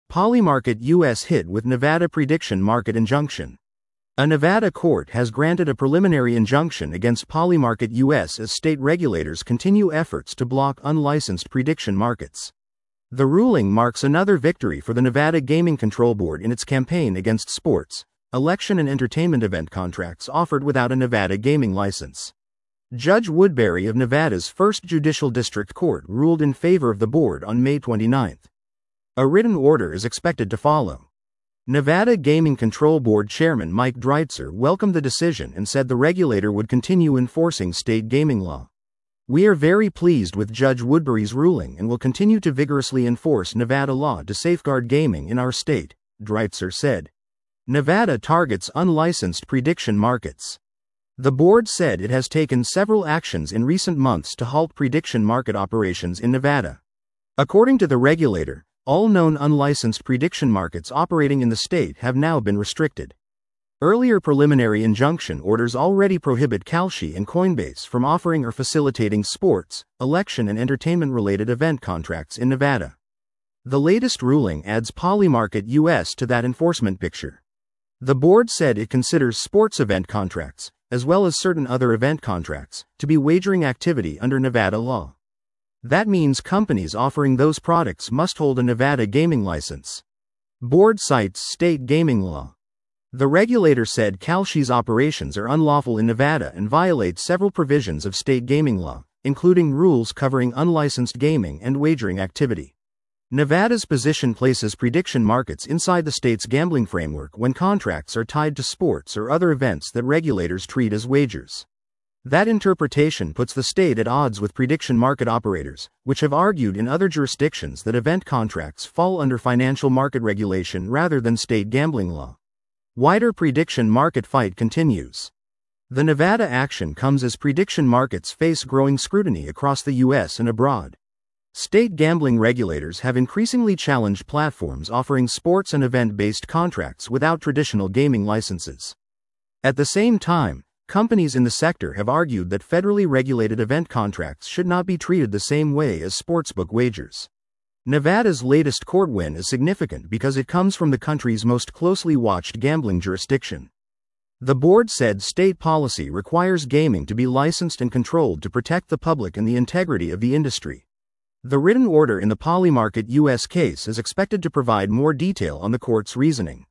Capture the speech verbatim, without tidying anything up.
Polymarket U S hit with Nevada prediction market injunction. A Nevada court has granted a preliminary injunction against Polymarket U S as state regulators continue efforts to block unlicensed prediction markets. The ruling marks another victory for the Nevada Gaming Control Board in its campaign against sports, election and entertainment event contracts offered without a Nevada gaming license. Judge Woodbury of Nevada's First Judicial District Court ruled in favor of the board on May twenty-ninth. A written order is expected to follow. Nevada Gaming Control Board Chairman Mike Dreitzer welcomed the decision and said the regulator would continue enforcing state gaming law. "We are very pleased with Judge Woodbury's ruling and will continue to vigorously enforce Nevada law to safeguard gaming in our state," Dreitzer said. Nevada targets unlicensed prediction markets. The board said it has taken several actions in recent months to halt prediction market operations in Nevada. According to the regulator, all known unlicensed prediction markets operating in the state have now been restricted. Earlier preliminary injunction orders already prohibit Kalshi and Coinbase from offering or facilitating sports, election and entertainment-related event contracts in Nevada. The latest ruling adds Polymarket U S to that enforcement picture. The board said it considers sports event contracts, as well as certain other event contracts, to be wagering activity under Nevada law. That means companies offering those products must hold a Nevada gaming license. Board cites state gaming law. The regulator said Kalshi's operations are unlawful in Nevada and violate several provisions of state gaming law, including rules covering unlicensed gaming and wagering activity. Nevada's position places prediction markets inside the state's gambling framework when contracts are tied to sports or other events that regulators treat as wagers. That interpretation puts the state at odds with prediction market operators, which have argued in other jurisdictions that event contracts fall under financial market regulation rather than state gambling law. Wider prediction market fight continues. The Nevada action comes as prediction markets face growing scrutiny across the U S and abroad. State gambling regulators have increasingly challenged platforms offering sports and event-based contracts without traditional gaming licenses. At the same time, companies in the sector have argued that federally regulated event contracts should not be treated the same way as sportsbook wagers. Nevada's latest court win is significant because it comes from the country's most closely watched gambling jurisdiction. The board said state policy requires gaming to be licensed and controlled to protect the public and the integrity of the industry. The written order in the Polymarket U S case is expected to provide more detail on the court's reasoning.